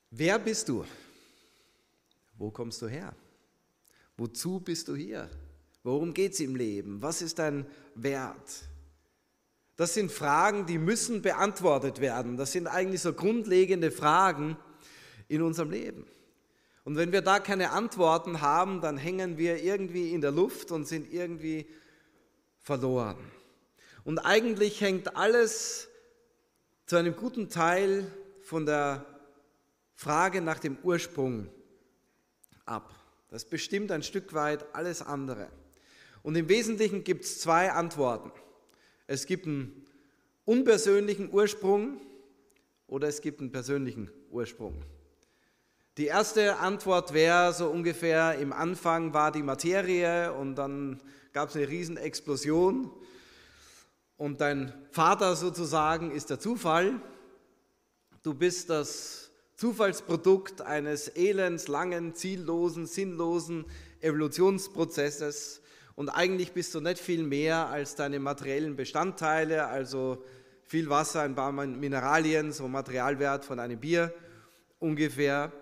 Wer bist du? Wo kommst du her? Wozu bist du hier? Worum geht es im Leben? Was ist dein Wert? Das sind Fragen, die müssen beantwortet werden. Das sind eigentlich so grundlegende Fragen in unserem Leben. Und wenn wir da keine Antworten haben, dann hängen wir irgendwie in der Luft und sind irgendwie verloren. Und eigentlich hängt alles zu einem guten Teil von der Frage nach dem Ursprung ab. Das bestimmt ein Stück weit alles andere. Und im Wesentlichen gibt es zwei Antworten. Es gibt einen unpersönlichen Ursprung oder es gibt einen persönlichen Ursprung. Die erste Antwort wäre so ungefähr, im Anfang war die Materie und dann gab es eine Riesenexplosion und dein Vater sozusagen ist der Zufall. Du bist das Zufallsprodukt eines elends, langen, ziellosen, sinnlosen Evolutionsprozesses und eigentlich bist du nicht viel mehr als deine materiellen Bestandteile, also viel Wasser, ein paar Mineralien, so Materialwert von einem Bier ungefähr.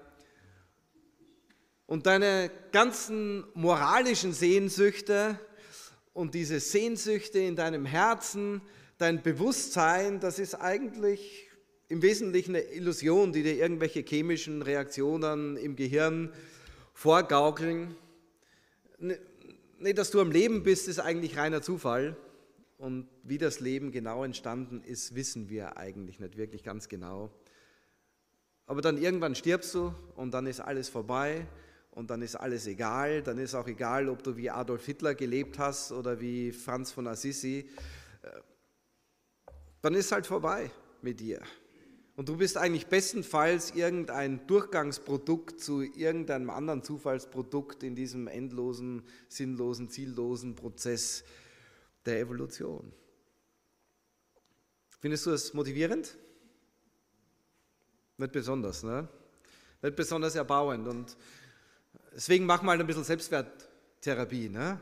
Und deine ganzen moralischen Sehnsüchte und diese Sehnsüchte in deinem Herzen, dein Bewusstsein, das ist eigentlich im Wesentlichen eine Illusion, die dir irgendwelche chemischen Reaktionen im Gehirn vorgaukeln. Nicht, dass du am Leben bist, ist eigentlich reiner Zufall. Und wie das Leben genau entstanden ist, wissen wir eigentlich nicht wirklich ganz genau. Aber dann irgendwann stirbst du und dann ist alles vorbei. Und dann ist alles egal, dann ist auch egal, ob du wie Adolf Hitler gelebt hast oder wie Franz von Assisi. Dann ist halt vorbei mit dir. Und du bist eigentlich bestenfalls irgendein Durchgangsprodukt zu irgendeinem anderen Zufallsprodukt in diesem endlosen, sinnlosen, ziellosen Prozess der Evolution. Findest du das motivierend? Nicht besonders, ne? Nicht besonders erbauend. Und deswegen mach mal ein bisschen Selbstwerttherapie, ne?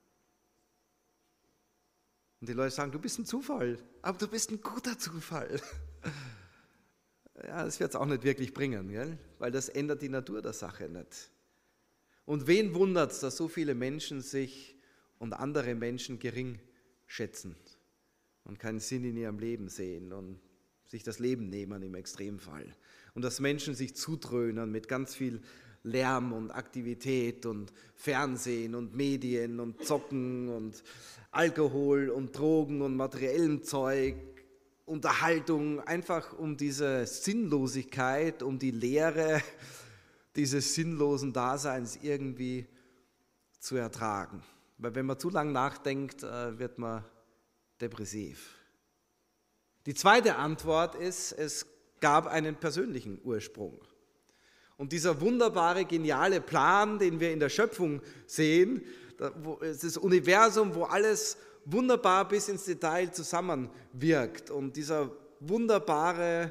Und die Leute sagen, du bist ein Zufall, aber du bist ein guter Zufall. Ja, das wird es auch nicht wirklich bringen, gell? Weil das ändert die Natur der Sache nicht. Und wen wundert es, dass so viele Menschen sich und andere Menschen gering schätzen und keinen Sinn in ihrem Leben sehen und sich das Leben nehmen im Extremfall. Und dass Menschen sich zudröhnen mit ganz viel Lärm und Aktivität und Fernsehen und Medien und Zocken und Alkohol und Drogen und materiellem Zeug, Unterhaltung, einfach um diese Sinnlosigkeit, um die Leere dieses sinnlosen Daseins irgendwie zu ertragen. Weil wenn man zu lang nachdenkt, wird man depressiv. Die zweite Antwort ist, es gab einen persönlichen Ursprung. Und dieser wunderbare, geniale Plan, den wir in der Schöpfung sehen, das Universum, wo alles wunderbar bis ins Detail zusammenwirkt und dieser wunderbare,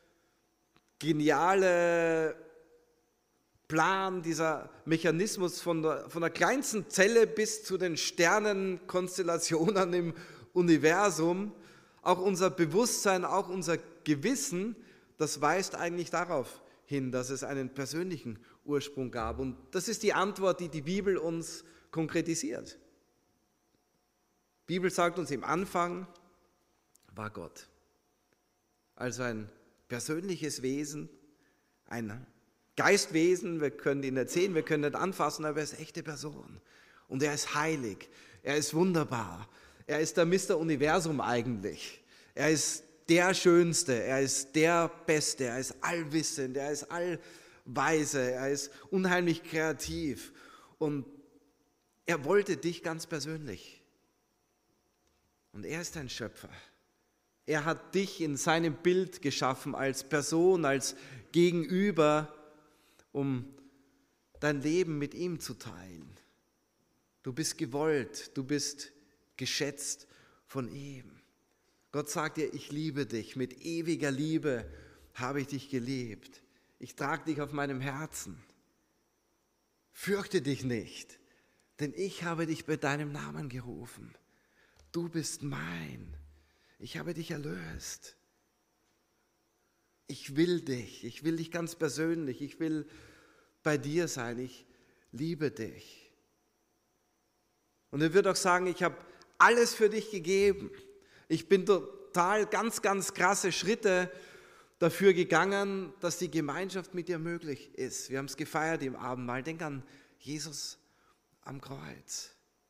geniale Plan, dieser Mechanismus von der kleinsten Zelle bis zu den Sternenkonstellationen im Universum, auch unser Bewusstsein, auch unser Gewissen, das weist eigentlich darauf hin, dass es einen persönlichen Ursprung gab. Und das ist die Antwort, die die Bibel uns konkretisiert. Die Bibel sagt uns, im Anfang war Gott. Also ein persönliches Wesen, ein Geistwesen, wir können ihn nicht sehen, wir können ihn nicht anfassen, aber er ist eine echte Person. Und er ist heilig, er ist wunderbar, er ist der Mr. Universum eigentlich. Er ist der Schönste, er ist der Beste, er ist allwissend, er ist allweise, er ist unheimlich kreativ. Und er wollte dich ganz persönlich. Und er ist ein Schöpfer. Er hat dich in seinem Bild geschaffen als Person, als Gegenüber, um dein Leben mit ihm zu teilen. Du bist gewollt, du bist geschätzt von ihm. Gott sagt dir, ich liebe dich, mit ewiger Liebe habe ich dich geliebt. Ich trage dich auf meinem Herzen. Fürchte dich nicht, denn ich habe dich bei deinem Namen gerufen. Du bist mein. Ich habe dich erlöst. Ich will dich ganz persönlich, ich will bei dir sein, ich liebe dich. Und er wird auch sagen, ich habe alles für dich gegeben. Ich bin total ganz krasse Schritte dafür gegangen, dass die Gemeinschaft mit dir möglich ist. Wir haben es gefeiert im Abendmahl. Denk an Jesus am Kreuz.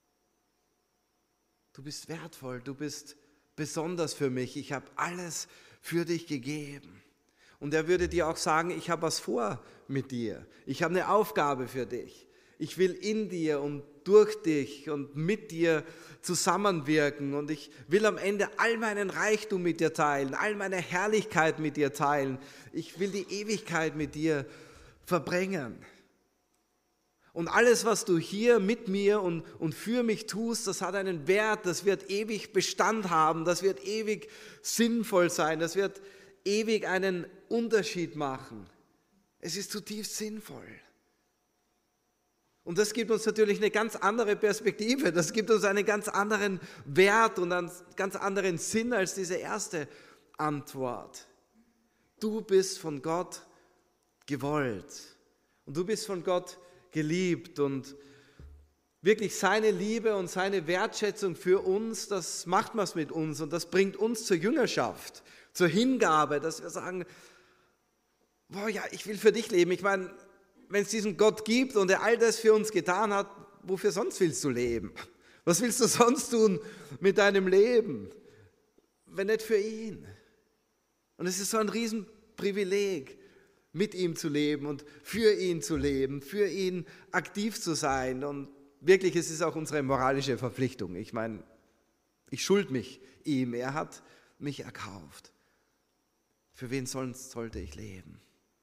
Du bist wertvoll, du bist besonders für mich. Ich habe alles für dich gegeben. Und er würde dir auch sagen, ich habe was vor mit dir. Ich habe eine Aufgabe für dich. Ich will in dir und durch dich und mit dir zusammenwirken. Und ich will am Ende all meinen Reichtum mit dir teilen, all meine Herrlichkeit mit dir teilen. Ich will die Ewigkeit mit dir verbringen. Und alles, was du hier mit mir und für mich tust, das hat einen Wert, das wird ewig Bestand haben, das wird ewig sinnvoll sein, das wird ewig einen Unterschied machen. Es ist zutiefst sinnvoll. Und das gibt uns natürlich eine ganz andere Perspektive, das gibt uns einen ganz anderen Wert und einen ganz anderen Sinn als diese erste Antwort. Du bist von Gott gewollt und du bist von Gott geliebt und wirklich seine Liebe und seine Wertschätzung für uns, das macht was mit uns und das bringt uns zur Jüngerschaft, zur Hingabe, dass wir sagen, boah, ja, ich will für dich leben. Ich meine, wenn es diesen Gott gibt und er all das für uns getan hat, wofür sonst willst du leben? Was willst du sonst tun mit deinem Leben, wenn nicht für ihn? Und es ist so ein Riesenprivileg, mit ihm zu leben und für ihn zu leben, für ihn aktiv zu sein. Und wirklich, es ist auch unsere moralische Verpflichtung. Ich meine, ich schulde mich ihm, er hat mich erkauft. Für wen sonst sollte ich leben?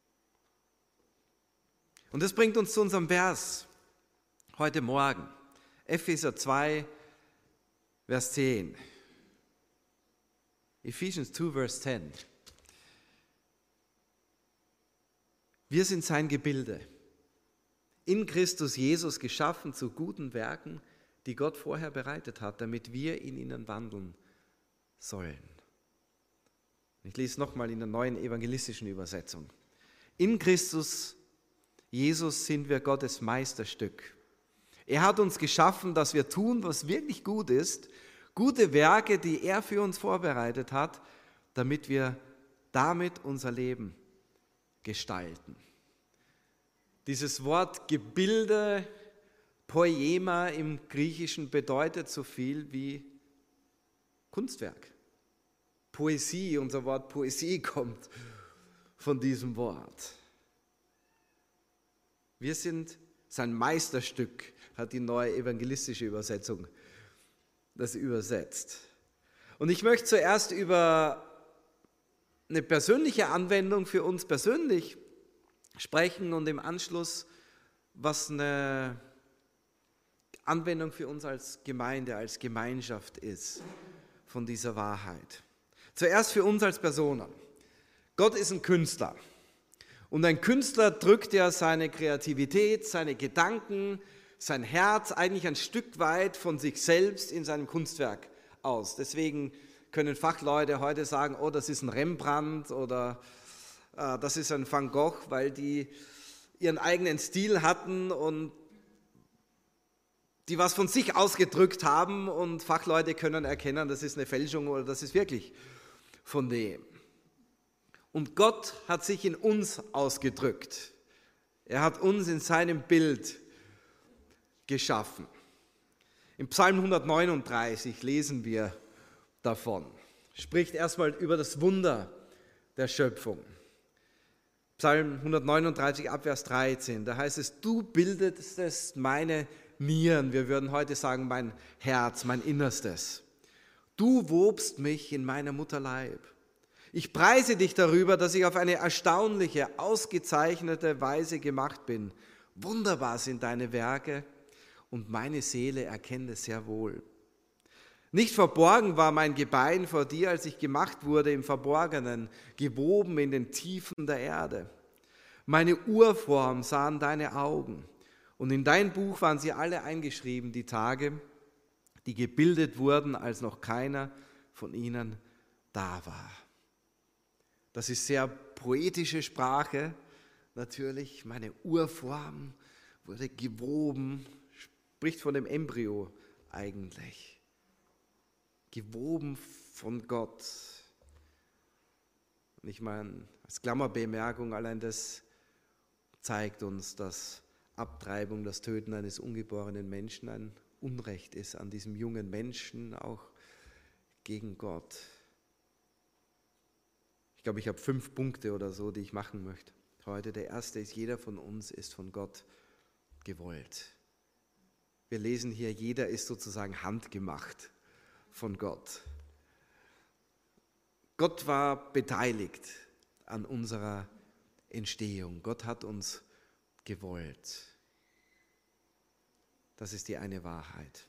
Und das bringt uns zu unserem Vers heute Morgen. Epheser 2, Vers 10. Ephesians 2, Vers 10. Wir sind sein Gebilde, in Christus Jesus geschaffen zu guten Werken, die Gott vorher bereitet hat, damit wir in ihnen wandeln sollen. Ich lese nochmal in der neuen evangelistischen Übersetzung. In Christus Jesus sind wir Gottes Meisterstück. Er hat uns geschaffen, dass wir tun, was wirklich gut ist, gute Werke, die er für uns vorbereitet hat, damit wir damit unser Leben gestalten. Dieses Wort Gebilde, Poiema im Griechischen bedeutet so viel wie Kunstwerk. Poesie, unser Wort Poesie kommt von diesem Wort. Wir sind sein Meisterstück, hat die neue evangelistische Übersetzung das übersetzt. Und ich möchte zuerst über eine persönliche Anwendung für uns persönlich sprechen und im Anschluss, was eine Anwendung für uns als Gemeinde, als Gemeinschaft ist von dieser Wahrheit. Zuerst für uns als Personen. Gott ist ein Künstler und ein Künstler drückt ja seine Kreativität, seine Gedanken, sein Herz eigentlich ein Stück weit von sich selbst in seinem Kunstwerk aus. Deswegen können Fachleute heute sagen, oh, das ist ein Rembrandt oder das ist ein Van Gogh, weil die ihren eigenen Stil hatten und die was von sich ausgedrückt haben und Fachleute können erkennen, das ist eine Fälschung oder das ist wirklich von dem. Und Gott hat sich in uns ausgedrückt. Er hat uns in seinem Bild geschaffen. Im Psalm 139 lesen wir davon. Spricht erstmal über das Wunder der Schöpfung. Psalm 139 ab Vers 13, da heißt es, du bildetest meine Nieren, wir würden heute sagen mein Herz, mein Innerstes. Du wobst mich in meiner Mutter Leib. Ich preise dich darüber, dass ich auf eine erstaunliche, ausgezeichnete Weise gemacht bin. Wunderbar sind deine Werke und meine Seele erkennt es sehr wohl. Nicht verborgen war mein Gebein vor dir, als ich gemacht wurde im Verborgenen, gewoben in den Tiefen der Erde. Meine Urform sahen deine Augen, und in dein Buch waren sie alle eingeschrieben, die Tage, die gebildet wurden, als noch keiner von ihnen da war. Das ist sehr poetische Sprache, natürlich. Meine Urform wurde gewoben, spricht von dem Embryo eigentlich. Gewoben von Gott. Und ich meine, als Klammerbemerkung, allein das zeigt uns, dass Abtreibung, das Töten eines ungeborenen Menschen ein Unrecht ist an diesem jungen Menschen, auch gegen Gott. Ich glaube, ich habe 5 Punkte oder so, die ich machen möchte heute. Der erste ist, jeder von uns ist von Gott gewollt. Wir lesen hier, jeder ist sozusagen handgemacht von Gott. Gott war beteiligt an unserer Entstehung. Gott hat uns gewollt. Das ist die eine Wahrheit.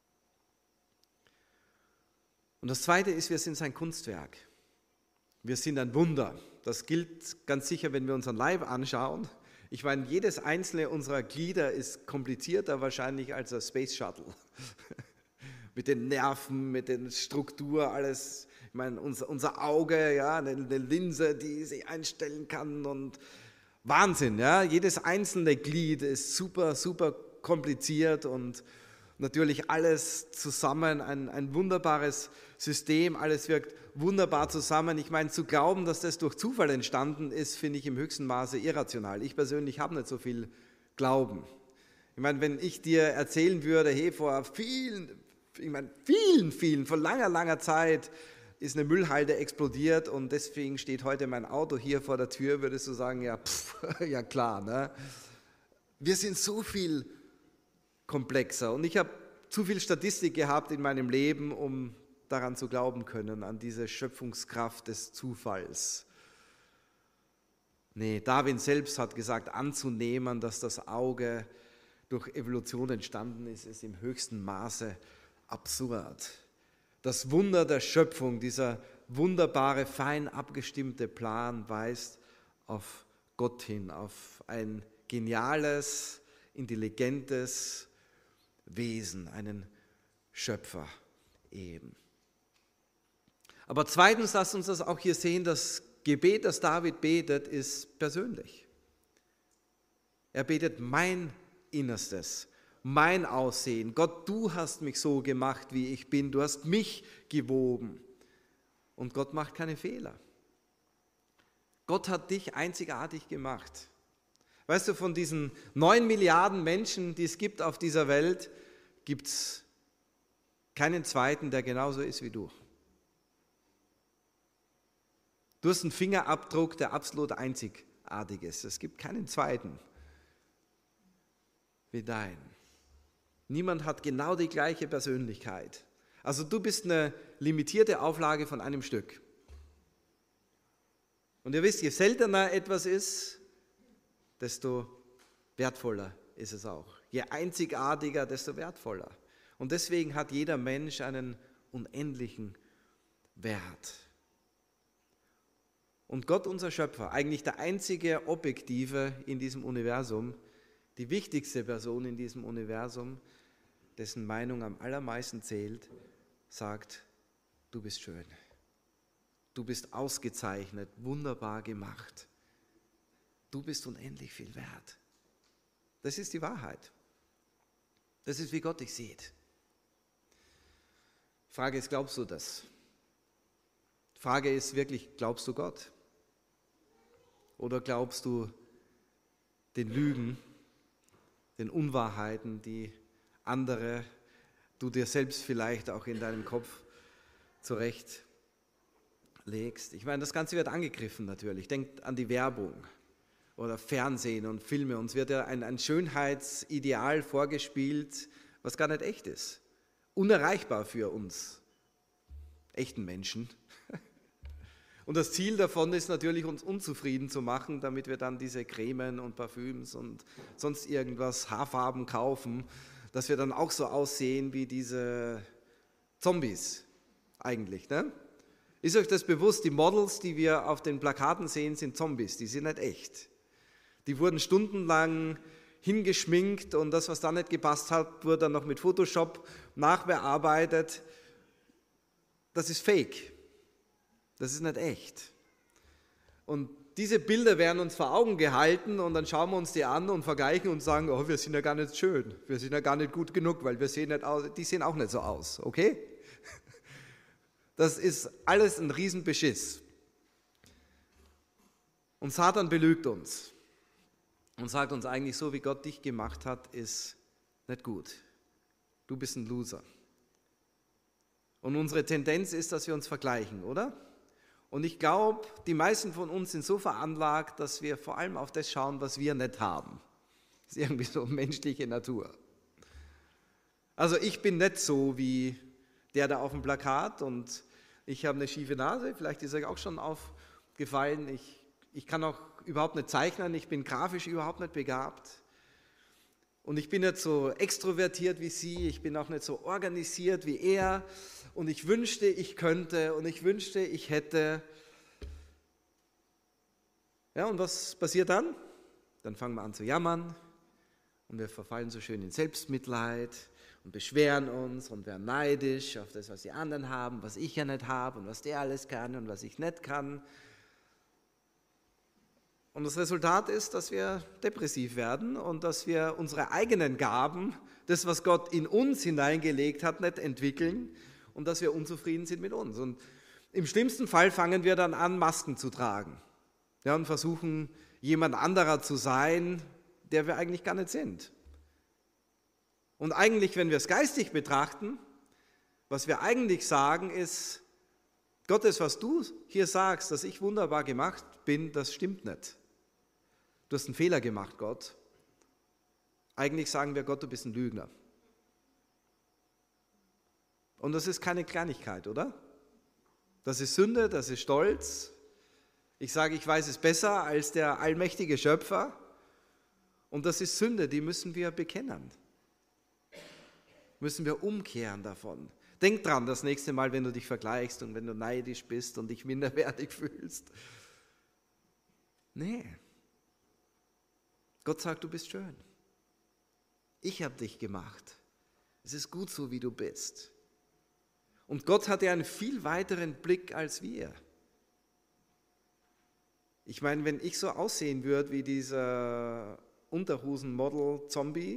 Und das zweite ist, wir sind sein Kunstwerk. Wir sind ein Wunder. Das gilt ganz sicher, wenn wir unseren Leib anschauen. Ich meine, jedes einzelne unserer Glieder ist komplizierter wahrscheinlich als ein Space Shuttle. Mit den Nerven, mit der Struktur, alles. Ich meine, unser Auge, ja, eine Linse, die sich einstellen kann und Wahnsinn. Ja? Jedes einzelne Glied ist super, super kompliziert und natürlich alles zusammen, ein wunderbares System, alles wirkt wunderbar zusammen. Ich meine, zu glauben, dass das durch Zufall entstanden ist, finde ich im höchsten Maße irrational. Ich persönlich habe nicht so viel Glauben. Ich meine, wenn ich dir erzählen würde, hey, vor vielen, vor langer Zeit ist eine Müllhalde explodiert und deswegen steht heute mein Auto hier vor der Tür, würdest du sagen, ja, ja klar. Ne? Wir sind so viel komplexer und ich habe zu viel Statistik gehabt in meinem Leben, um daran zu glauben können, an diese Schöpfungskraft des Zufalls. Nee, Darwin selbst hat gesagt, anzunehmen, dass das Auge durch Evolution entstanden ist, ist im höchsten Maße absurd. Das Wunder der Schöpfung, dieser wunderbare, fein abgestimmte Plan weist auf Gott hin, auf ein geniales, intelligentes Wesen, einen Schöpfer eben. Aber zweitens, lasst uns das auch hier sehen, das Gebet, das David betet, ist persönlich. Er betet mein Innerstes, mein Aussehen. Gott, du hast mich so gemacht, wie ich bin. Du hast mich gewoben. Und Gott macht keine Fehler. Gott hat dich einzigartig gemacht. Weißt du, von diesen 9 Milliarden Menschen, die es gibt auf dieser Welt, gibt es keinen zweiten, der genauso ist wie du. Du hast einen Fingerabdruck, der absolut einzigartig ist. Es gibt keinen zweiten wie dein. Niemand hat genau die gleiche Persönlichkeit. Also du bist eine limitierte Auflage von einem Stück. Und ihr wisst, je seltener etwas ist, desto wertvoller ist es auch. Je einzigartiger, desto wertvoller. Und deswegen hat jeder Mensch einen unendlichen Wert. Und Gott, unser Schöpfer, eigentlich der einzige Objektive in diesem Universum, die wichtigste Person in diesem Universum, dessen Meinung am allermeisten zählt, sagt, du bist schön. Du bist ausgezeichnet, wunderbar gemacht. Du bist unendlich viel wert. Das ist die Wahrheit. Das ist, wie Gott dich sieht. Die Frage ist, glaubst du das? Die Frage ist wirklich, glaubst du Gott? Oder glaubst du den Lügen, den Unwahrheiten, die andere, du dir selbst vielleicht auch in deinem Kopf zurechtlegst? Ich meine, das Ganze wird angegriffen natürlich. Denkt an die Werbung oder Fernsehen und Filme. Uns wird ja ein Schönheitsideal vorgespielt, was gar nicht echt ist. Unerreichbar für uns echten Menschen. Und das Ziel davon ist natürlich, uns unzufrieden zu machen, damit wir dann diese Cremen und Parfüms und sonst irgendwas, Haarfarben kaufen, dass wir dann auch so aussehen wie diese Zombies eigentlich. Ne? Ist euch das bewusst, die Models, die wir auf den Plakaten sehen, sind Zombies, die sind nicht echt. Die wurden stundenlang hingeschminkt und das, was dann nicht gepasst hat, wurde dann noch mit Photoshop nachbearbeitet. Das ist fake. Das ist nicht echt. Und diese Bilder werden uns vor Augen gehalten und dann schauen wir uns die an und vergleichen und sagen, oh, wir sind ja gar nicht schön, wir sind ja gar nicht gut genug, weil wir sehen nicht aus, die sehen auch nicht so aus, okay? Das ist alles ein Riesenbeschiss. Und Satan belügt uns und sagt uns eigentlich, so wie Gott dich gemacht hat, ist nicht gut. Du bist ein Loser. Und unsere Tendenz ist, dass wir uns vergleichen, oder? Und ich glaube, die meisten von uns sind so veranlagt, dass wir vor allem auf das schauen, was wir nicht haben. Das ist irgendwie so menschliche Natur. Also ich bin nicht so wie der da auf dem Plakat und ich habe eine schiefe Nase, vielleicht ist euch auch schon aufgefallen. Ich kann auch überhaupt nicht zeichnen, ich bin grafisch überhaupt nicht begabt. Und ich bin nicht so extrovertiert wie sie, ich bin auch nicht so organisiert wie er. Und ich wünschte, ich könnte und ich wünschte, ich hätte. Ja, und was passiert dann? Dann fangen wir an zu jammern und wir verfallen so schön in Selbstmitleid und beschweren uns und werden neidisch auf das, was die anderen haben, was ich ja nicht habe und was der alles kann und was ich nicht kann. Und das Resultat ist, dass wir depressiv werden und dass wir unsere eigenen Gaben, das, was Gott in uns hineingelegt hat, nicht entwickeln und dass wir unzufrieden sind mit uns. Und im schlimmsten Fall fangen wir dann an, Masken zu tragen, ja, und versuchen, jemand anderer zu sein, der wir eigentlich gar nicht sind. Und eigentlich, wenn wir es geistig betrachten, was wir eigentlich sagen ist, Gott, das, was du hier sagst, dass ich wunderbar gemacht bin, das stimmt nicht. Du hast einen Fehler gemacht, Gott. Eigentlich sagen wir, Gott, du bist ein Lügner. Und das ist keine Kleinigkeit, oder? Das ist Sünde, das ist Stolz. Ich sage, ich weiß es besser als der allmächtige Schöpfer. Und das ist Sünde, die müssen wir bekennen. Müssen wir umkehren davon. Denk dran, das nächste Mal, wenn du dich vergleichst und wenn du neidisch bist und dich minderwertig fühlst. Nee. Gott sagt, du bist schön. Ich habe dich gemacht. Es ist gut so, wie du bist. Und Gott hat ja einen viel weiteren Blick als wir. Ich meine, wenn ich so aussehen würde wie dieser Unterhosen-Model-Zombie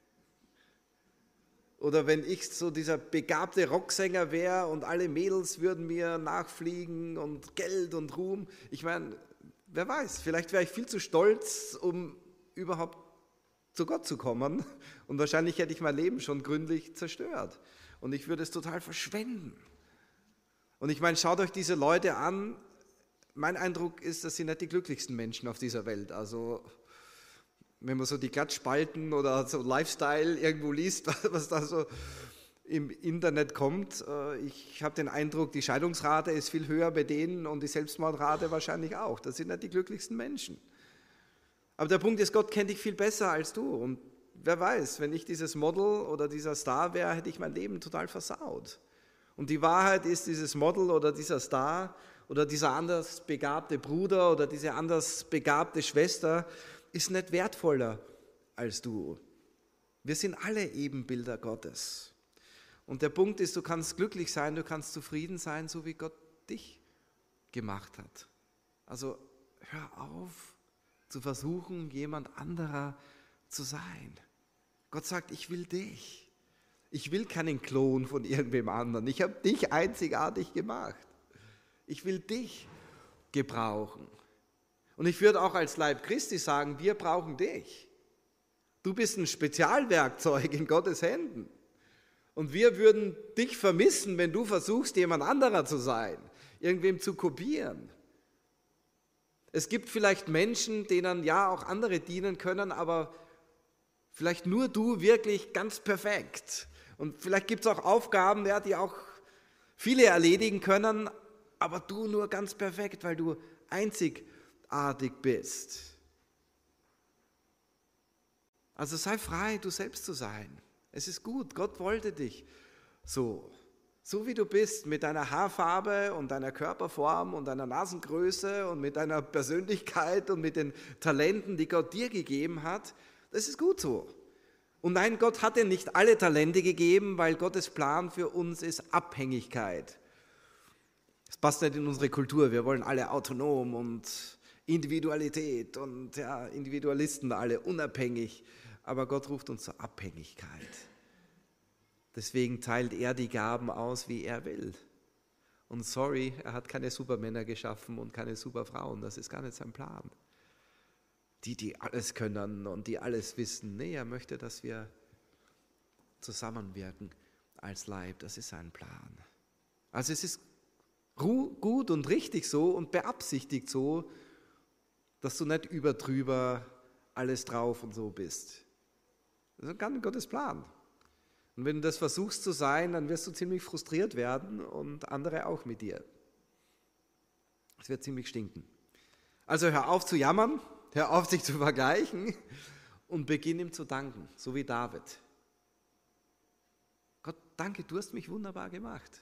oder wenn ich so dieser begabte Rocksänger wäre und alle Mädels würden mir nachfliegen und Geld und Ruhm. Ich meine, wer weiß, vielleicht wäre ich viel zu stolz, um überhaupt zu Gott zu kommen und wahrscheinlich hätte ich mein Leben schon gründlich zerstört und ich würde es total verschwenden. Und ich meine, schaut euch diese Leute an, mein Eindruck ist, das sind nicht die glücklichsten Menschen auf dieser Welt. Also wenn man so die Klatschspalten oder so Lifestyle irgendwo liest, was da so im Internet kommt, ich habe den Eindruck, die Scheidungsrate ist viel höher bei denen und die Selbstmordrate wahrscheinlich auch. Das sind nicht die glücklichsten Menschen. Aber der Punkt ist, Gott kennt dich viel besser als du. Und wer weiß, wenn ich dieses Model oder dieser Star wäre, hätte ich mein Leben total versaut. Und die Wahrheit ist, dieses Model oder dieser Star oder dieser anders begabte Bruder oder diese anders begabte Schwester ist nicht wertvoller als du. Wir sind alle Ebenbilder Gottes. Und der Punkt ist, du kannst glücklich sein, du kannst zufrieden sein, so wie Gott dich gemacht hat. Also hör auf zu versuchen, jemand anderer zu sein. Gott sagt, ich will dich. Ich will keinen Klon von irgendwem anderen. Ich habe dich einzigartig gemacht. Ich will dich gebrauchen. Und ich würde auch als Leib Christi sagen, wir brauchen dich. Du bist ein Spezialwerkzeug in Gottes Händen. Und wir würden dich vermissen, wenn du versuchst, jemand anderer zu sein, irgendwem zu kopieren. Es gibt vielleicht Menschen, denen ja auch andere dienen können, aber vielleicht nur du wirklich ganz perfekt. Und vielleicht gibt es auch Aufgaben, ja, die auch viele erledigen können, aber du nur ganz perfekt, weil du einzigartig bist. Also sei frei, du selbst zu sein. Es ist gut, Gott wollte dich so wie du bist, mit deiner Haarfarbe und deiner Körperform und deiner Nasengröße und mit deiner Persönlichkeit und mit den Talenten, die Gott dir gegeben hat. Das ist gut so. Und nein, Gott hat dir nicht alle Talente gegeben, weil Gottes Plan für uns ist Abhängigkeit. Das passt nicht in unsere Kultur. Wir wollen alle autonom und Individualität und ja, Individualisten alle unabhängig. Aber Gott ruft uns zur Abhängigkeit. Deswegen teilt er die Gaben aus, wie er will. Und sorry, er hat keine Supermänner geschaffen und keine Superfrauen. Das ist gar nicht sein Plan. Die alles können und die alles wissen. Nee, er möchte, dass wir zusammenwirken als Leib. Das ist sein Plan. Also es ist gut und richtig so und beabsichtigt so, dass du nicht drüber alles drauf und so bist. Das ist gar nicht Gottes Plan. Und wenn du das versuchst zu sein, dann wirst du ziemlich frustriert werden und andere auch mit dir. Es wird ziemlich stinken. Also hör auf zu jammern, hör auf sich zu vergleichen und beginn ihm zu danken, so wie David. Gott, danke, du hast mich wunderbar gemacht.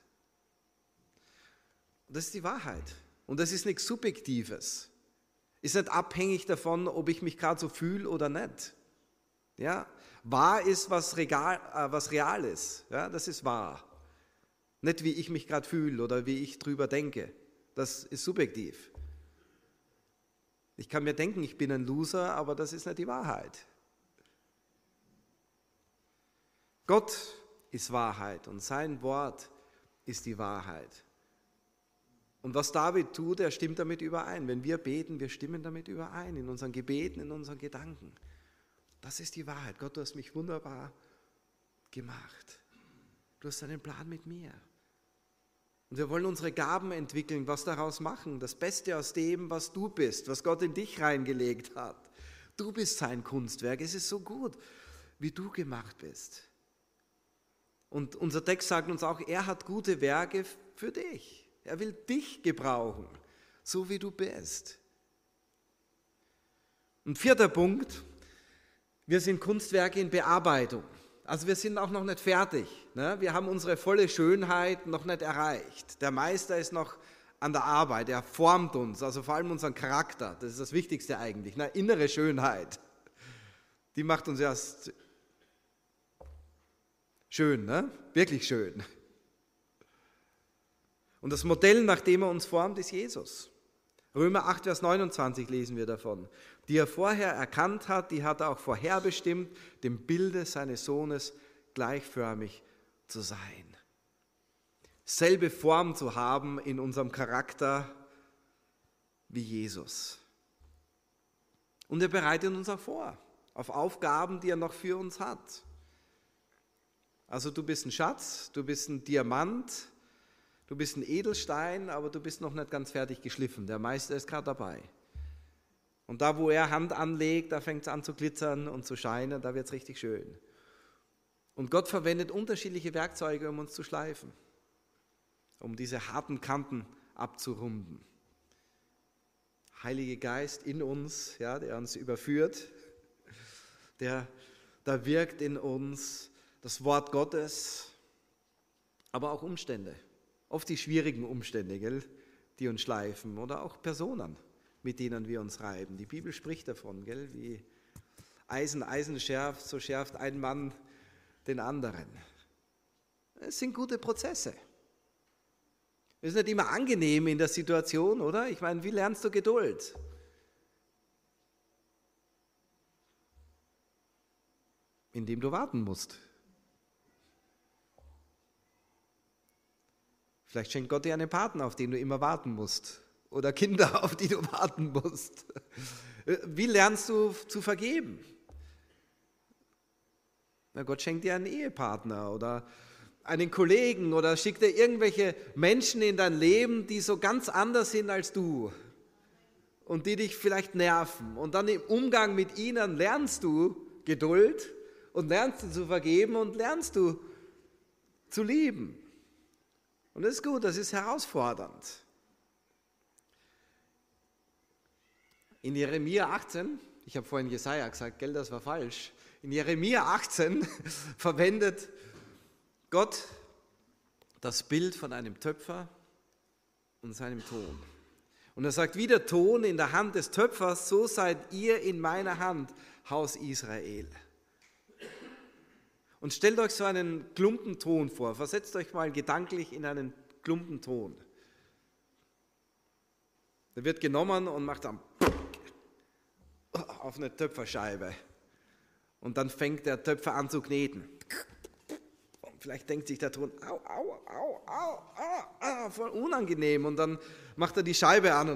Und das ist die Wahrheit. Und das ist nichts Subjektives. Ist nicht abhängig davon, ob ich mich gerade so fühle oder nicht. Ja, wahr ist, was real ist. Ja, das ist wahr. Nicht, wie ich mich gerade fühle oder wie ich drüber denke. Das ist subjektiv. Ich kann mir denken, ich bin ein Loser, aber das ist nicht die Wahrheit. Gott ist Wahrheit und sein Wort ist die Wahrheit. Und was David tut, er stimmt damit überein. Wenn wir beten, wir stimmen damit überein, in unseren Gebeten, in unseren Gedanken. Das ist die Wahrheit. Gott, du hast mich wunderbar gemacht. Du hast einen Plan mit mir. Und wir wollen unsere Gaben entwickeln, was daraus machen. Das Beste aus dem, was du bist, was Gott in dich reingelegt hat. Du bist sein Kunstwerk. Es ist so gut, wie du gemacht bist. Und unser Text sagt uns auch, er hat gute Werke für dich. Er will dich gebrauchen, so wie du bist. Und 4. Punkt, wir sind Kunstwerke in Bearbeitung. Also wir sind auch noch nicht fertig. Ne? Wir haben unsere volle Schönheit noch nicht erreicht. Der Meister ist noch an der Arbeit, er formt uns, also vor allem unseren Charakter. Das ist das Wichtigste eigentlich, ne? Innere Schönheit. Die macht uns erst schön, ne? Wirklich schön. Und das Modell, nach dem er uns formt, ist Jesus. Römer 8, Vers 29 lesen wir davon. Die er vorher erkannt hat, die hat er auch vorherbestimmt, dem Bilde seines Sohnes gleichförmig zu sein. Selbe Form zu haben in unserem Charakter wie Jesus. Und er bereitet uns auch vor auf Aufgaben, die er noch für uns hat. Also du bist ein Schatz, du bist ein Diamant, du bist ein Edelstein, aber du bist noch nicht ganz fertig geschliffen. Der Meister ist gerade dabei. Und da, wo er Hand anlegt, da fängt es an zu glitzern und zu scheinen, da wird es richtig schön. Und Gott verwendet unterschiedliche Werkzeuge, um uns zu schleifen, um diese harten Kanten abzurunden. Heilige Geist in uns, ja, der uns überführt, da wirkt in uns das Wort Gottes, aber auch Umstände. Oft die schwierigen Umstände, gell, die uns schleifen oder auch Personen, mit denen wir uns reiben. Die Bibel spricht davon, gell, wie Eisen schärft, so schärft ein Mann den anderen. Es sind gute Prozesse. Es ist nicht immer angenehm in der Situation, oder? Ich meine, wie lernst du Geduld? Indem du warten musst. Vielleicht schenkt Gott dir einen Partner, auf den du immer warten musst. Oder Kinder, auf die du warten musst. Wie lernst du zu vergeben? Na, Gott schenkt dir einen Ehepartner oder einen Kollegen oder schickt dir irgendwelche Menschen in dein Leben, die so ganz anders sind als du und die dich vielleicht nerven. Und dann im Umgang mit ihnen lernst du Geduld und lernst du zu vergeben und lernst du zu lieben. Und das ist gut, das ist herausfordernd. In Jeremia 18, ich habe vorhin Jesaja gesagt, gell, das war falsch. In Jeremia 18 verwendet Gott das Bild von einem Töpfer und seinem Ton. Und er sagt, wie der Ton in der Hand des Töpfers, so seid ihr in meiner Hand, Haus Israel. Und stellt euch so einen Klumpenton vor, versetzt euch mal gedanklich in einen Klumpenton. Der wird genommen und macht dann auf eine Töpferscheibe. Und dann fängt der Töpfer an zu kneten. Und vielleicht denkt sich der Ton, voll unangenehm. Und dann macht er die Scheibe an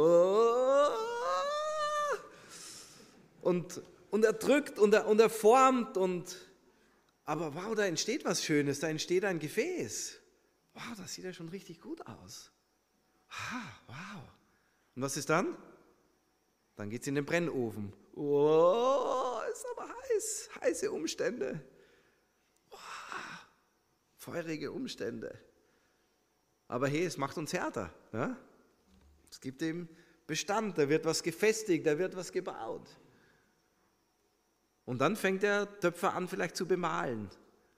und er drückt und er formt. Aber wow, da entsteht was Schönes, da entsteht ein Gefäß. Wow, das sieht ja schon richtig gut aus. Wow. Und was ist dann? Dann geht es in den Brennofen. Oh, ist aber heiß. Heiße Umstände. Oh, feurige Umstände. Aber hey, es macht uns härter. Ja? Es gibt eben Bestand, da wird was gefestigt, da wird was gebaut. Und dann fängt der Töpfer an, vielleicht zu bemalen.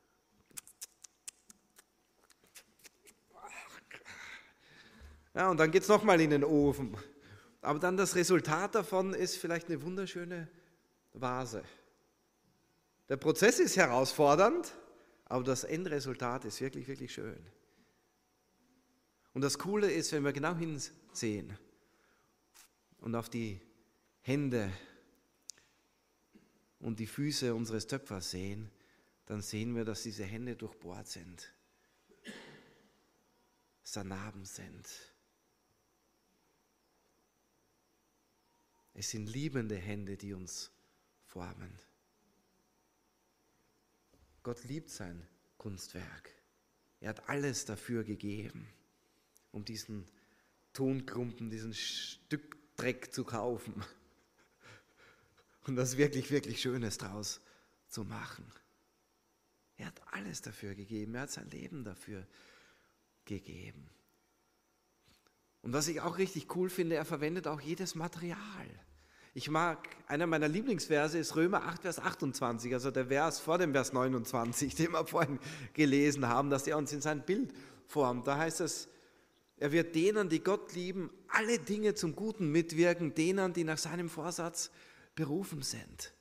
Ja, und dann geht es nochmal in den Ofen. Aber dann das Resultat davon ist vielleicht eine wunderschöne Vase. Der Prozess ist herausfordernd, aber das Endresultat ist wirklich, wirklich schön. Und das Coole ist, wenn wir genau hinsehen und auf die Hände und die Füße unseres Töpfers sehen, dann sehen wir, dass diese Hände durchbohrt sind, dass da Narben sind. Es sind liebende Hände, die uns formen. Gott liebt sein Kunstwerk. Er hat alles dafür gegeben, um diesen Tonklumpen, diesen Stück Dreck zu kaufen und das wirklich, wirklich Schönes draus zu machen. Er hat alles dafür gegeben. Er hat sein Leben dafür gegeben. Und was ich auch richtig cool finde, er verwendet auch jedes Material. Einer meiner Lieblingsverse ist Römer 8, Vers 28, also der Vers vor dem Vers 29, den wir vorhin gelesen haben, dass er uns in sein Bild formt. Da heißt es, er wird denen, die Gott lieben, alle Dinge zum Guten mitwirken, denen, die nach seinem Vorsatz berufen sind.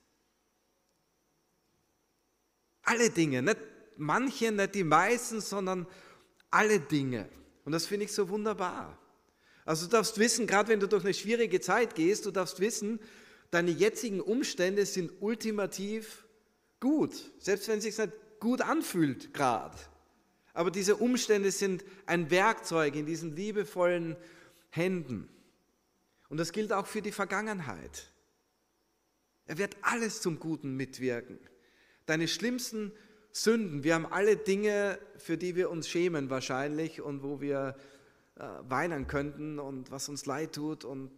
Alle Dinge, nicht manche, nicht die meisten, sondern alle Dinge. Und das finde ich so wunderbar. Also du darfst wissen, gerade wenn du durch eine schwierige Zeit gehst, du darfst wissen, deine jetzigen Umstände sind ultimativ gut, selbst wenn es sich nicht gut anfühlt gerade. Aber diese Umstände sind ein Werkzeug in diesen liebevollen Händen. Und das gilt auch für die Vergangenheit. Er wird alles zum Guten mitwirken. Deine schlimmsten Sünden, wir haben alle Dinge, für die wir uns schämen wahrscheinlich und wo wir weinen könnten und was uns leid tut. Und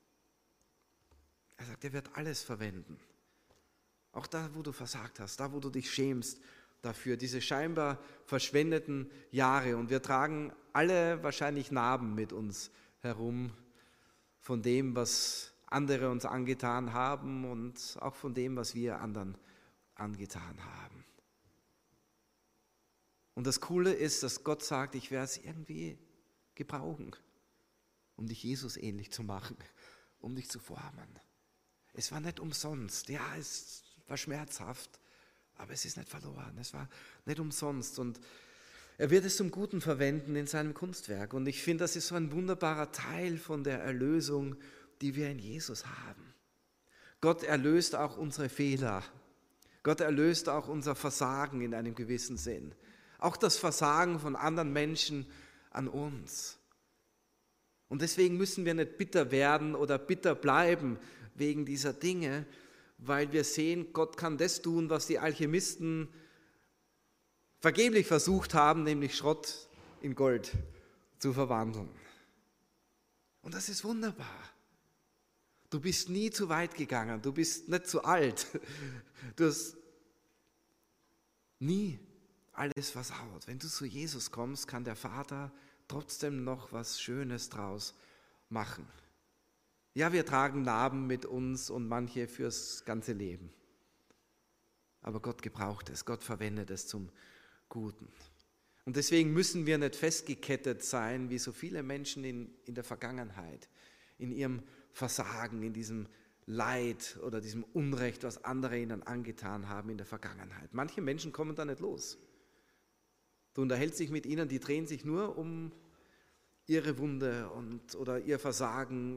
er sagt, er wird alles verwenden. Auch da, wo du versagt hast, da, wo du dich schämst dafür, diese scheinbar verschwendeten Jahre. Und wir tragen alle wahrscheinlich Narben mit uns herum von dem, was andere uns angetan haben und auch von dem, was wir anderen angetan haben. Und das Coole ist, dass Gott sagt, ich werde es irgendwie gebrauchen, um dich Jesus ähnlich zu machen, um dich zu formen. Es war nicht umsonst, ja, es war schmerzhaft, aber es ist nicht verloren, es war nicht umsonst und er wird es zum Guten verwenden in seinem Kunstwerk und ich finde, das ist so ein wunderbarer Teil von der Erlösung, die wir in Jesus haben. Gott erlöst auch unsere Fehler, Gott erlöst auch unser Versagen in einem gewissen Sinn, auch das Versagen von anderen Menschen an uns. Und deswegen müssen wir nicht bitter werden oder bitter bleiben wegen dieser Dinge, weil wir sehen, Gott kann das tun, was die Alchemisten vergeblich versucht haben, nämlich Schrott in Gold zu verwandeln. Und das ist wunderbar. Du bist nie zu weit gegangen, du bist nicht zu alt, du hast nie alles versaut. Wenn du zu Jesus kommst, kann der Vater trotzdem noch was Schönes draus machen. Ja, wir tragen Narben mit uns und manche fürs ganze Leben. Aber Gott gebraucht es, Gott verwendet es zum Guten. Und deswegen müssen wir nicht festgekettet sein, wie so viele Menschen in der Vergangenheit, in ihrem Versagen, in diesem Leid oder diesem Unrecht, was andere ihnen angetan haben in der Vergangenheit. Manche Menschen kommen da nicht los. Du unterhältst dich mit ihnen, die drehen sich nur um ihre Wunde oder ihr Versagen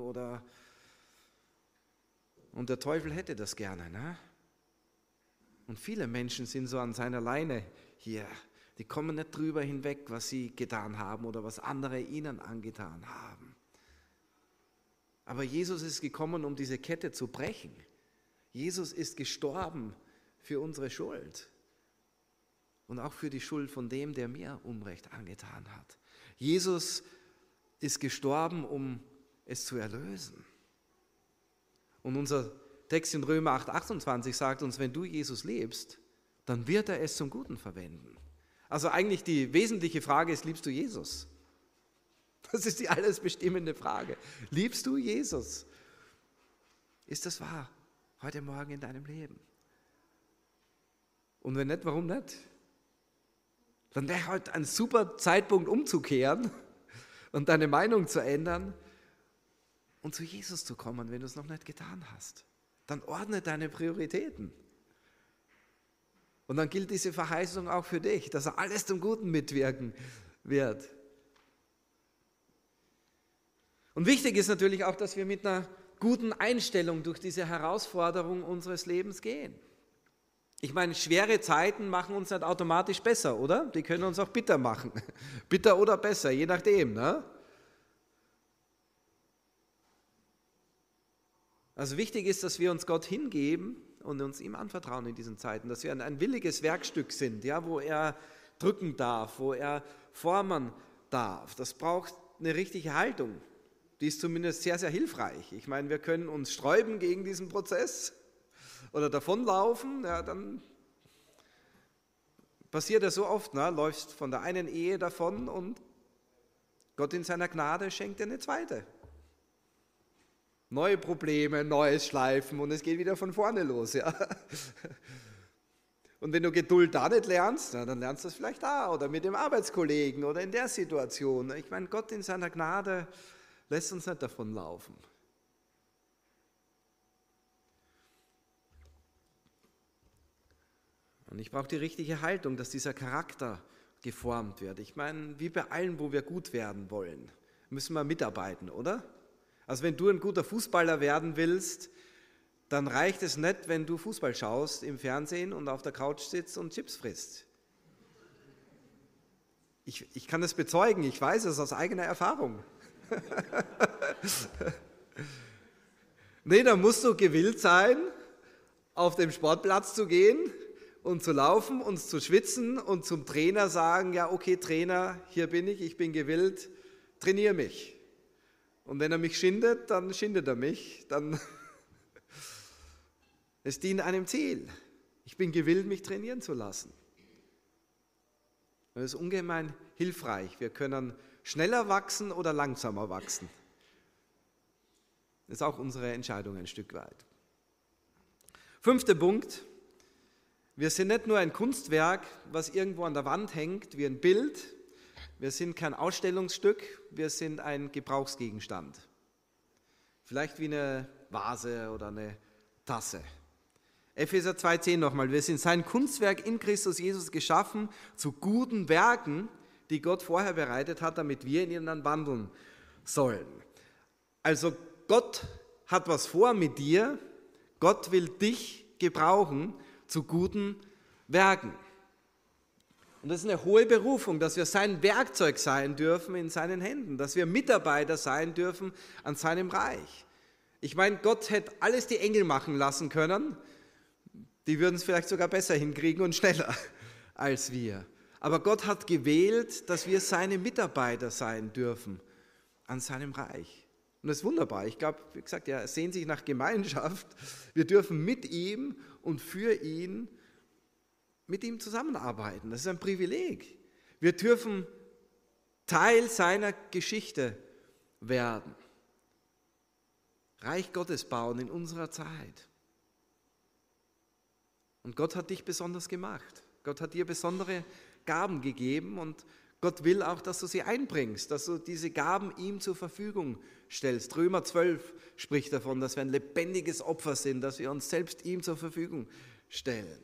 und der Teufel hätte das gerne, ne? Und viele Menschen sind so an seiner Leine hier. Die kommen nicht drüber hinweg, was sie getan haben oder was andere ihnen angetan haben. Aber Jesus ist gekommen, um diese Kette zu brechen. Jesus ist gestorben für unsere Schuld und auch für die Schuld von dem, der mir Unrecht angetan hat. Jesus ist gestorben, um es zu erlösen. Und unser Text in Römer 8,28 sagt uns, wenn du Jesus liebst, dann wird er es zum Guten verwenden. Also eigentlich die wesentliche Frage ist, liebst du Jesus? Das ist die alles bestimmende Frage. Liebst du Jesus? Ist das wahr heute Morgen in deinem Leben? Und wenn nicht, warum nicht? Dann wäre heute ein super Zeitpunkt umzukehren und deine Meinung zu ändern und zu Jesus zu kommen, wenn du es noch nicht getan hast. Dann ordne deine Prioritäten. Und dann gilt diese Verheißung auch für dich, dass er alles zum Guten mitwirken wird. Und wichtig ist natürlich auch, dass wir mit einer guten Einstellung durch diese Herausforderung unseres Lebens gehen. Ich meine, schwere Zeiten machen uns nicht automatisch besser, oder? Die können uns auch bitter machen. Bitter oder besser, je nachdem, ne? Also wichtig ist, dass wir uns Gott hingeben und uns ihm anvertrauen in diesen Zeiten, dass wir ein williges Werkstück sind, ja, wo er drücken darf, wo er formen darf. Das braucht eine richtige Haltung. Die ist zumindest sehr, sehr hilfreich. Ich meine, wir können uns sträuben gegen diesen Prozess oder davonlaufen, ja, dann passiert das so oft, ne? Läufst von der einen Ehe davon und Gott in seiner Gnade schenkt dir eine zweite. Neue Probleme, neues Schleifen und es geht wieder von vorne los. Ja. Und wenn du Geduld da nicht lernst, dann lernst du es vielleicht da oder mit dem Arbeitskollegen oder in der Situation. Ich meine, Gott in seiner Gnade lässt uns nicht davonlaufen. Und ich brauche die richtige Haltung, dass dieser Charakter geformt wird. Ich meine, wie bei allen, wo wir gut werden wollen, müssen wir mitarbeiten, oder? Also wenn du ein guter Fußballer werden willst, dann reicht es nicht, wenn du Fußball schaust im Fernsehen und auf der Couch sitzt und Chips frisst. Ich kann es bezeugen, ich weiß es aus eigener Erfahrung. Nee, da musst du gewillt sein, auf den Sportplatz zu gehen und zu laufen und zu schwitzen und zum Trainer sagen, ja okay Trainer, hier bin ich bin gewillt, trainiere mich. Und wenn er mich schindet, dann schindet er mich. Dann es dient einem Ziel. Ich bin gewillt, mich trainieren zu lassen. Und das ist ungemein hilfreich. Wir können schneller wachsen oder langsamer wachsen. Das ist auch unsere Entscheidung ein Stück weit. 5. Punkt. Wir sind nicht nur ein Kunstwerk, was irgendwo an der Wand hängt, wie ein Bild. Wir sind kein Ausstellungsstück, wir sind ein Gebrauchsgegenstand. Vielleicht wie eine Vase oder eine Tasse. Epheser 2,10 nochmal. Wir sind sein Kunstwerk in Christus Jesus geschaffen zu guten Werken, die Gott vorher bereitet hat, damit wir in ihnen dann wandeln sollen. Also Gott hat was vor mit dir. Gott will dich gebrauchen zu guten Werken. Und das ist eine hohe Berufung, dass wir sein Werkzeug sein dürfen in seinen Händen, dass wir Mitarbeiter sein dürfen an seinem Reich. Ich meine, Gott hätte alles die Engel machen lassen können, die würden es vielleicht sogar besser hinkriegen und schneller als wir. Aber Gott hat gewählt, dass wir seine Mitarbeiter sein dürfen an seinem Reich. Und das ist wunderbar. Ich glaube, wie gesagt, er sehnt sich nach Gemeinschaft. Wir dürfen mit ihm und für ihn mit ihm zusammenarbeiten. Das ist ein Privileg. Wir dürfen Teil seiner Geschichte werden. Reich Gottes bauen in unserer Zeit. Und Gott hat dich besonders gemacht. Gott hat dir besondere Gaben gegeben und Gott will auch, dass du sie einbringst, dass du diese Gaben ihm zur Verfügung stellst. Römer 12 spricht davon, dass wir ein lebendiges Opfer sind, dass wir uns selbst ihm zur Verfügung stellen.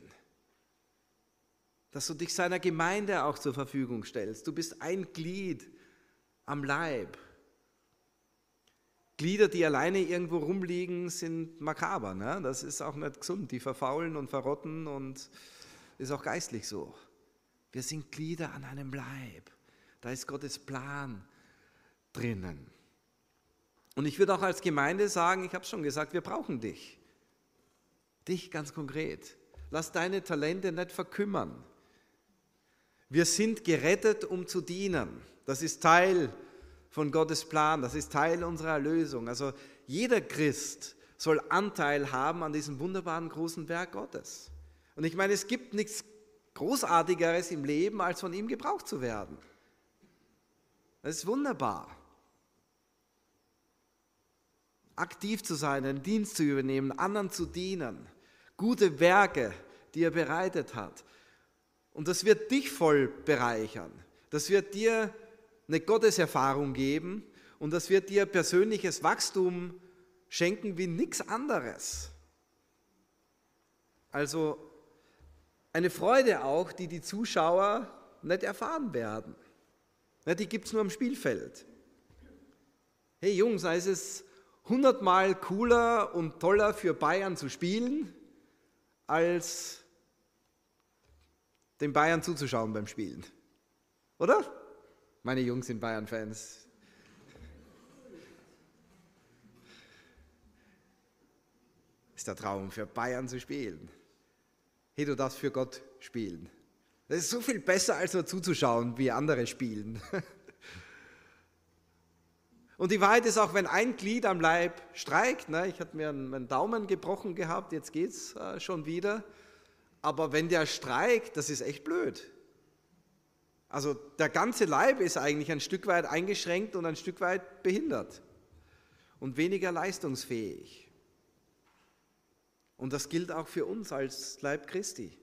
Dass du dich seiner Gemeinde auch zur Verfügung stellst. Du bist ein Glied am Leib. Glieder, die alleine irgendwo rumliegen, sind makaber. Ne? Das ist auch nicht gesund. Die verfaulen und verrotten und ist auch geistlich so. Wir sind Glieder an einem Leib. Da ist Gottes Plan drinnen. Und ich würde auch als Gemeinde sagen, ich habe es schon gesagt, wir brauchen dich. Dich ganz konkret. Lass deine Talente nicht verkümmern. Wir sind gerettet, um zu dienen. Das ist Teil von Gottes Plan, das ist Teil unserer Erlösung. Also jeder Christ soll Anteil haben an diesem wunderbaren großen Werk Gottes. Und ich meine, es gibt nichts Großartigeres im Leben, als von ihm gebraucht zu werden. Das ist wunderbar. Aktiv zu sein, einen Dienst zu übernehmen, anderen zu dienen, gute Werke, die er bereitet hat. Und das wird dich voll bereichern. Das wird dir eine Gotteserfahrung geben und das wird dir persönliches Wachstum schenken wie nichts anderes. Also eine Freude auch, die die Zuschauer nicht erfahren werden. Die gibt es nur am Spielfeld. Hey Jungs, ist es 100-mal cooler und toller für Bayern zu spielen, als den Bayern zuzuschauen beim Spielen. Oder? Meine Jungs sind Bayern-Fans. Ist der Traum, für Bayern zu spielen. Hey, du darfst für Gott spielen. Das ist so viel besser, als nur zuzuschauen, wie andere spielen. Und die Wahrheit ist auch, wenn ein Glied am Leib streikt, ich hatte mir einen Daumen gebrochen gehabt, jetzt geht's schon wieder, aber wenn der streikt, das ist echt blöd. Also der ganze Leib ist eigentlich ein Stück weit eingeschränkt und ein Stück weit behindert und weniger leistungsfähig. Und das gilt auch für uns als Leib Christi.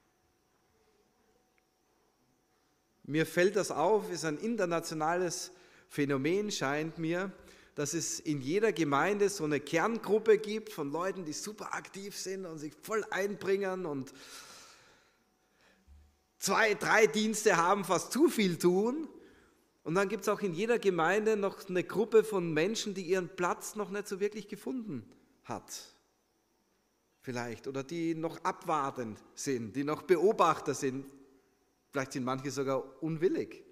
Mir fällt das auf, ist ein internationales Phänomen, scheint mir, dass es in jeder Gemeinde so eine Kerngruppe gibt von Leuten, die super aktiv sind und sich voll einbringen und 2, 3 Dienste haben, fast zu viel tun. Und dann gibt es auch in jeder Gemeinde noch eine Gruppe von Menschen, die ihren Platz noch nicht so wirklich gefunden hat. Vielleicht. Oder die noch abwartend sind, die noch Beobachter sind. Vielleicht sind manche sogar unwillig.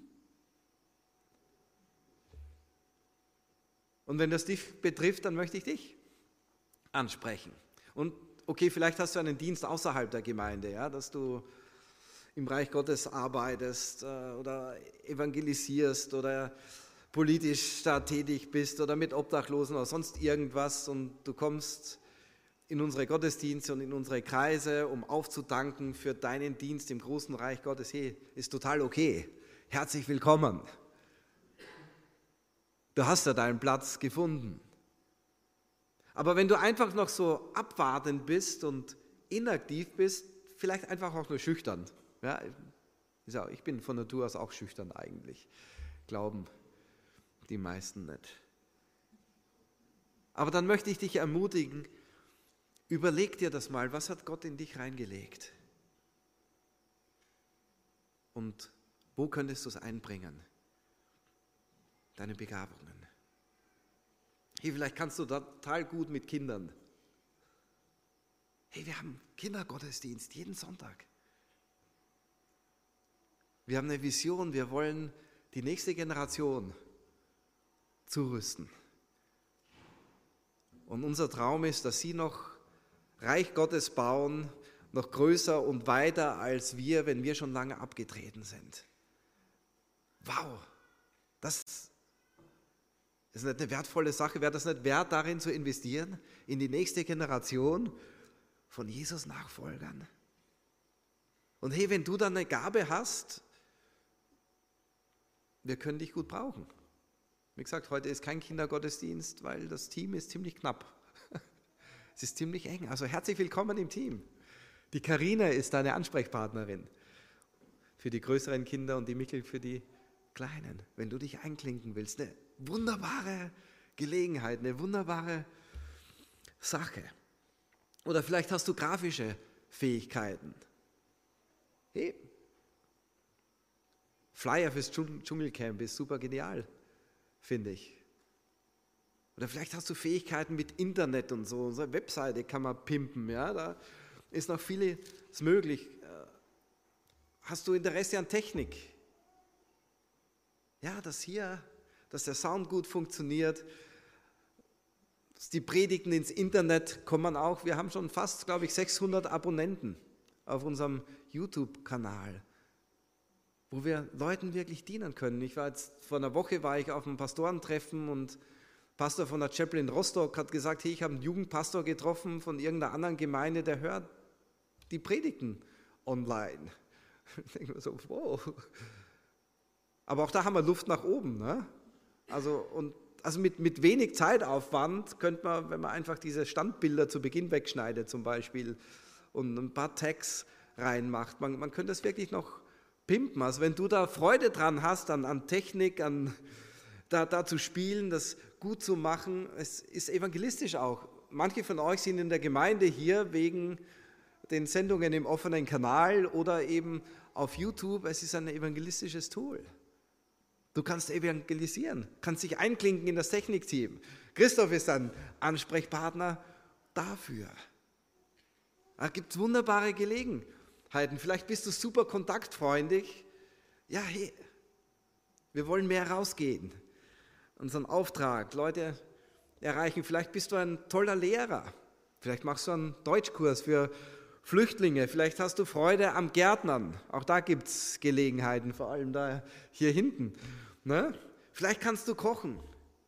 Und wenn das dich betrifft, dann möchte ich dich ansprechen. Und okay, vielleicht hast du einen Dienst außerhalb der Gemeinde, ja, dass du im Reich Gottes arbeitest oder evangelisierst oder politisch da tätig bist oder mit Obdachlosen oder sonst irgendwas und du kommst in unsere Gottesdienste und in unsere Kreise, um aufzudanken für deinen Dienst im großen Reich Gottes. Hey, ist total okay. Herzlich willkommen. Du hast ja deinen Platz gefunden. Aber wenn du einfach noch so abwartend bist und inaktiv bist, vielleicht einfach auch nur schüchtern. Ja, ich bin von Natur aus auch schüchtern eigentlich. Glauben die meisten nicht. Aber dann möchte ich dich ermutigen, überleg dir das mal, was hat Gott in dich reingelegt? Und wo könntest du es einbringen? Deine Begabungen. Hey, vielleicht kannst du total gut mit Kindern. Hey, wir haben Kindergottesdienst jeden Sonntag. Wir haben eine Vision, wir wollen die nächste Generation zurüsten. Und unser Traum ist, dass sie noch Reich Gottes bauen, noch größer und weiter als wir, wenn wir schon lange abgetreten sind. Wow, das ist nicht eine wertvolle Sache. Wäre das nicht wert, darin zu investieren, in die nächste Generation von Jesus-Nachfolgern? Und hey, wenn du dann eine Gabe hast, wir können dich gut brauchen. Wie gesagt, heute ist kein Kindergottesdienst, weil das Team ist ziemlich knapp. Es ist ziemlich eng. Also herzlich willkommen im Team. Die Karina ist deine Ansprechpartnerin für die größeren Kinder und die Michel für die Kleinen. Wenn du dich einklinken willst, eine wunderbare Gelegenheit, eine wunderbare Sache. Oder vielleicht hast du grafische Fähigkeiten. Hey, Flyer fürs Dschungelcamp ist super genial, finde ich. Oder vielleicht hast du Fähigkeiten mit Internet und so. Unsere Webseite kann man pimpen, ja, da ist noch vieles möglich. Hast du Interesse an Technik? Ja, dass der Sound gut funktioniert, dass die Predigten ins Internet kommen auch. Wir haben schon fast, glaube ich, 600 Abonnenten auf unserem YouTube-Kanal, wo wir Leuten wirklich dienen können. Vor einer Woche war ich auf einem Pastorentreffen und Pastor von der Chapel in Rostock hat gesagt, hey, ich habe einen Jugendpastor getroffen von irgendeiner anderen Gemeinde, der hört die Predigten online. Ich denke mir so, wow. Aber auch da haben wir Luft nach oben. Ne? Also mit wenig Zeitaufwand könnte man, wenn man einfach diese Standbilder zu Beginn wegschneidet zum Beispiel und ein paar Tags reinmacht, man könnte das wirklich noch pimpen. Also wenn du da Freude dran hast, an Technik, da zu spielen, das gut zu machen, es ist evangelistisch auch. Manche von euch sind in der Gemeinde hier wegen den Sendungen im offenen Kanal oder eben auf YouTube. Es ist ein evangelistisches Tool. Du kannst evangelisieren, kannst dich einklinken in das Technikteam. Christoph ist ein Ansprechpartner dafür. Da gibt es wunderbare Gelegenheiten. Vielleicht bist du super kontaktfreundlich. Ja, hey, wir wollen mehr rausgehen. Unseren Auftrag, Leute erreichen. Vielleicht bist du ein toller Lehrer. Vielleicht machst du einen Deutschkurs für Flüchtlinge. Vielleicht hast du Freude am Gärtnern. Auch da gibt es Gelegenheiten, vor allem da hier hinten. Ne? Vielleicht kannst du kochen.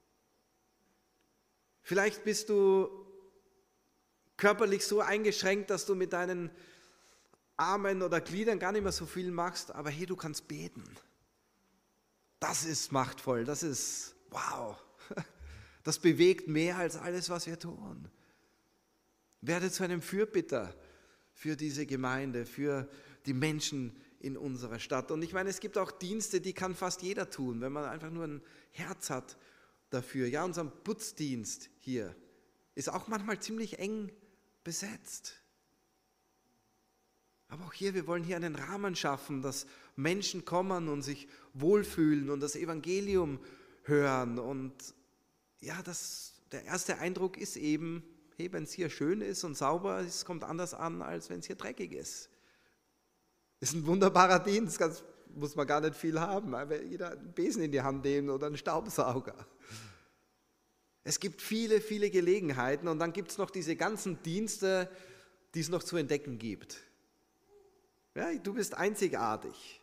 Vielleicht bist du körperlich so eingeschränkt, dass du mit deinen Armen oder Gliedern gar nicht mehr so viel machst. Aber hey, du kannst beten. Das ist machtvoll. Das ist wow. Das bewegt mehr als alles, was wir tun. Werde zu einem Fürbitter für diese Gemeinde, für die Menschen in unserer Stadt. Und ich meine, es gibt auch Dienste, die kann fast jeder tun, wenn man einfach nur ein Herz hat dafür. Ja, unser Putzdienst hier ist auch manchmal ziemlich eng besetzt. Aber auch hier, wir wollen hier einen Rahmen schaffen, dass Menschen kommen und sich wohlfühlen und das Evangelium hören. Und ja, der erste Eindruck ist eben, hey, wenn es hier schön ist und sauber ist, kommt anders an, als wenn es hier dreckig ist. Das ist ein wunderbarer Dienst, muss man gar nicht viel haben, aber jeder einen Besen in die Hand nehmen oder einen Staubsauger. Es gibt viele, viele Gelegenheiten und dann gibt es noch diese ganzen Dienste, die es noch zu entdecken gibt. Ja, du bist einzigartig.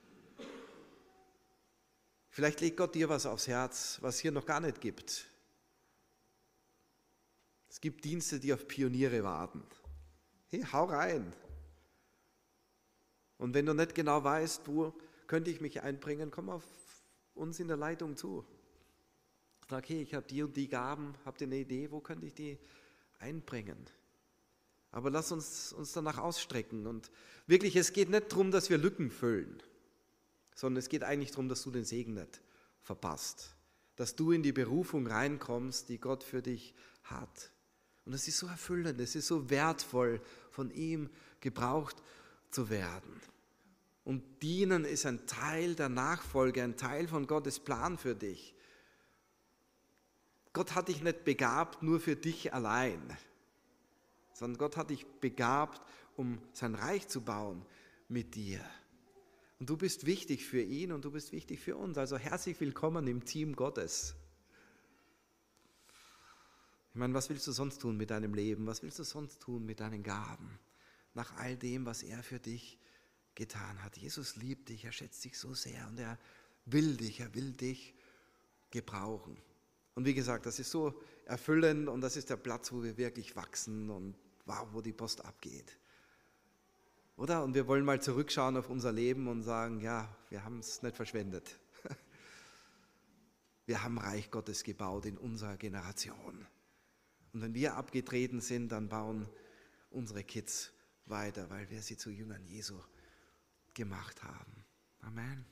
Vielleicht legt Gott dir was aufs Herz, was hier noch gar nicht gibt. Es gibt Dienste, die auf Pioniere warten. Hey, hau rein. Und wenn du nicht genau weißt, wo könnte ich mich einbringen, komm auf uns in der Leitung zu. Sag, hey, ich habe die und die Gaben, habt ihr eine Idee, wo könnte ich die einbringen? Aber lass uns danach ausstrecken. Und wirklich, es geht nicht darum, dass wir Lücken füllen, sondern es geht eigentlich darum, dass du den Segen nicht verpasst. Dass du in die Berufung reinkommst, die Gott für dich hat. Und es ist so erfüllend, es ist so wertvoll, von ihm gebraucht zu werden. Und dienen ist ein Teil der Nachfolge, ein Teil von Gottes Plan für dich. Gott hat dich nicht begabt nur für dich allein, sondern Gott hat dich begabt, um sein Reich zu bauen mit dir. Und du bist wichtig für ihn und du bist wichtig für uns. Also herzlich willkommen im Team Gottes. Ich meine, was willst du sonst tun mit deinem Leben? Was willst du sonst tun mit deinen Gaben? Nach all dem, was er für dich getan hat. Jesus liebt dich, er schätzt dich so sehr und er will dich gebrauchen. Und wie gesagt, das ist so erfüllend und das ist der Platz, wo wir wirklich wachsen und wow, wo die Post abgeht. Oder? Und wir wollen mal zurückschauen auf unser Leben und sagen, ja, wir haben es nicht verschwendet. Wir haben Reich Gottes gebaut in unserer Generation. Und wenn wir abgetreten sind, dann bauen unsere Kids weiter, weil wir sie zu Jüngern Jesu gemacht haben. Amen.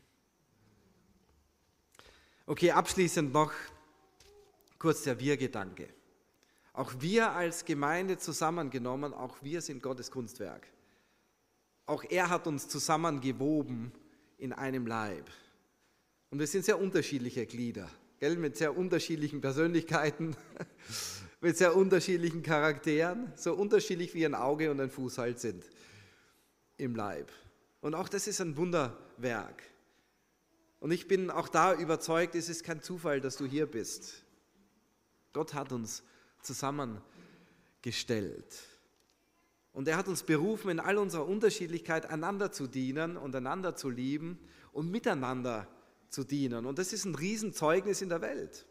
Okay, abschließend noch kurz der Wir-Gedanke. Auch wir als Gemeinde zusammengenommen, auch wir sind Gottes Kunstwerk. Auch er hat uns zusammengewoben in einem Leib. Und wir sind sehr unterschiedliche Glieder, gell? Mit sehr unterschiedlichen Persönlichkeiten, mit sehr unterschiedlichen Charakteren, so unterschiedlich wie ein Auge und ein Fuß halt sind im Leib. Und auch das ist ein Wunderwerk. Und ich bin auch da überzeugt, es ist kein Zufall, dass du hier bist. Gott hat uns zusammengestellt. Und er hat uns berufen, in all unserer Unterschiedlichkeit einander zu dienen und einander zu lieben und miteinander zu dienen. Und das ist ein Riesenzeugnis in der Welt.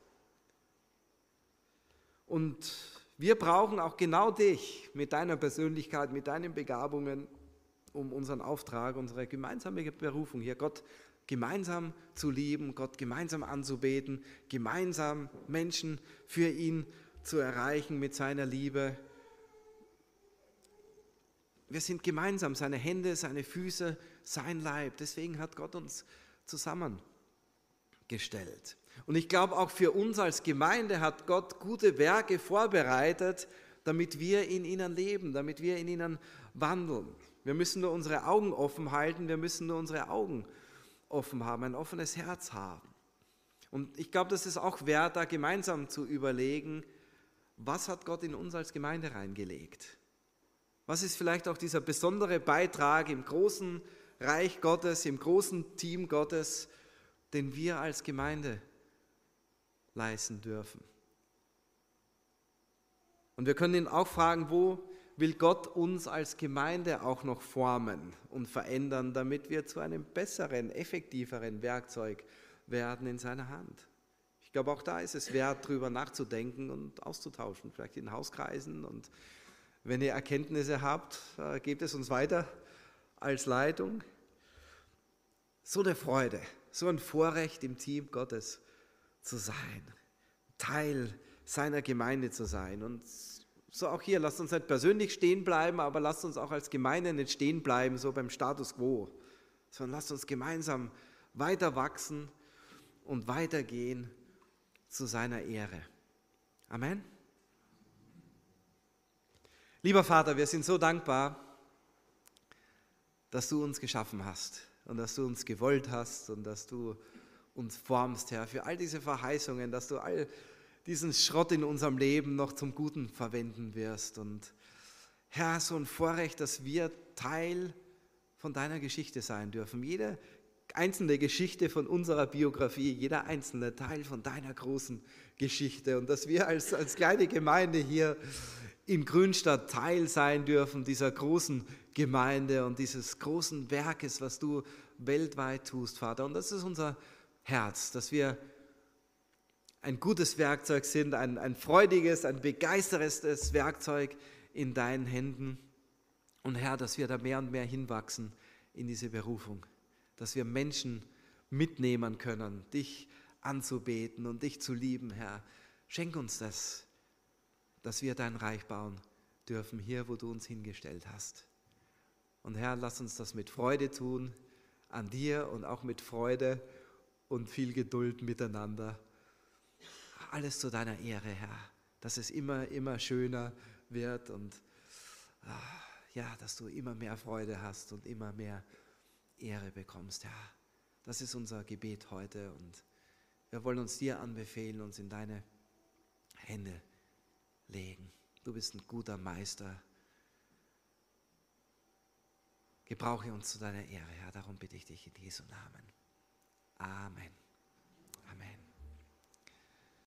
Und wir brauchen auch genau dich mit deiner Persönlichkeit, mit deinen Begabungen, um unseren Auftrag, unsere gemeinsame Berufung hier, Gott gemeinsam zu lieben, Gott gemeinsam anzubeten, gemeinsam Menschen für ihn zu erreichen mit seiner Liebe. Wir sind gemeinsam seine Hände, seine Füße, sein Leib. Deswegen hat Gott uns zusammengestellt. Und ich glaube, auch für uns als Gemeinde hat Gott gute Werke vorbereitet, damit wir in ihnen leben, damit wir in ihnen wandeln. Wir müssen nur unsere Augen offen halten, wir müssen nur unsere Augen offen haben, ein offenes Herz haben. Und ich glaube, das ist auch wert, da gemeinsam zu überlegen, was hat Gott in uns als Gemeinde reingelegt? Was ist vielleicht auch dieser besondere Beitrag im großen Reich Gottes, im großen Team Gottes, den wir als Gemeinde leisten dürfen? Und wir können ihn auch fragen, wo will Gott uns als Gemeinde auch noch formen und verändern, damit wir zu einem besseren, effektiveren Werkzeug werden in seiner Hand? Ich glaube, auch da ist es wert, darüber nachzudenken und auszutauschen, vielleicht in Hauskreisen. Und wenn ihr Erkenntnisse habt, gebt es uns weiter als Leitung. So eine Freude, so ein Vorrecht im Team Gottes zu sein, Teil seiner Gemeinde zu sein. Und so auch hier, lasst uns nicht persönlich stehen bleiben, aber lasst uns auch als Gemeinde nicht stehen bleiben, so beim Status quo, sondern lasst uns gemeinsam weiter wachsen und weitergehen zu seiner Ehre. Amen. Lieber Vater, wir sind so dankbar, dass du uns geschaffen hast und dass du uns gewollt hast und dass du uns formst, Herr, für all diese Verheißungen, dass du all diesen Schrott in unserem Leben noch zum Guten verwenden wirst. Und Herr, so ein Vorrecht, dass wir Teil von deiner Geschichte sein dürfen. Jede einzelne Geschichte von unserer Biografie, jeder einzelne Teil von deiner großen Geschichte. Und dass wir als kleine Gemeinde hier in Grünstadt Teil sein dürfen dieser großen Gemeinde und dieses großen Werkes, was du weltweit tust, Vater. Und das ist unser Herz, dass wir ein gutes Werkzeug sind, ein freudiges, ein begeisterndes Werkzeug in deinen Händen. Und Herr, dass wir da mehr und mehr hinwachsen in diese Berufung, dass wir Menschen mitnehmen können, dich anzubeten und dich zu lieben, Herr. Schenk uns das, dass wir dein Reich bauen dürfen, hier, wo du uns hingestellt hast. Und Herr, lass uns das mit Freude tun, an dir und auch mit Freude und viel Geduld miteinander. Alles zu deiner Ehre, Herr, dass es immer schöner wird und ja, dass du immer mehr Freude hast und immer mehr Ehre bekommst, Herr. Das ist unser Gebet heute und wir wollen uns dir anbefehlen, uns in deine Hände legen. Du bist ein guter Meister. Gebrauche uns zu deiner Ehre, Herr. Darum bitte ich dich in Jesu Namen. Amen. Amen.